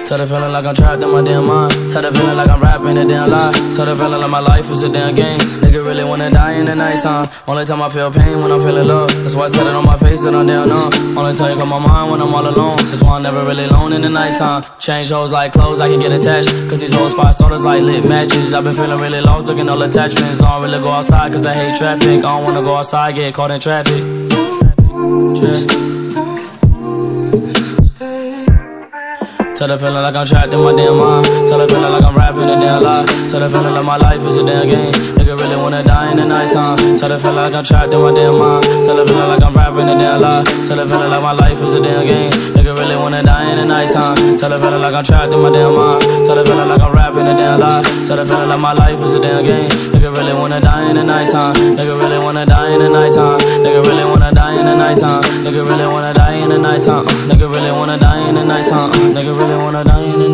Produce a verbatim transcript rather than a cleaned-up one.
Tell the feeling like I'm trapped in my damn mind. Tell the feeling like I'm rapping a damn lie. Tell the feeling like my life is a damn game. Nigga really wanna die in the nighttime. Only time I feel pain when I'm feeling love. That's why I tell it on my face that I'm down on. Only time you come my mind when I'm all alone. That's why I'm never really alone in the nighttime. Change hoes like clothes, I can get attached. Cause these hoes five starters like lit matches. I've been feeling really lost, looking all attachments. I don't really go outside cause I hate traffic. I don't wanna go outside, get caught in traffic. Traffic. Tell the feeling like I'm trapped in my damn mind. Tell the feeling like I'm rapping a damn lie. Tell the feeling like my life is a damn game. Nigga really wanna die in the nighttime. Tell the feeling like I'm trapped in my damn mind. Tell the feeling like I'm rapping a damn lie. Tell the feeling like my life is a damn game. Nigga really wanna die in the nighttime. Tell the feeling like I'm trapped in my damn mind. Tell the feeling like I'm rapping a damn lie. Tell the feeling like my life is a damn game. Nigga really wanna die in the nighttime. Nigga really wanna die in the nighttime. Nigga really wanna die in the nighttime. Nigga really wanna die in the nighttime. Nigga really wanna die in the nighttime. Nigga really wanna die in the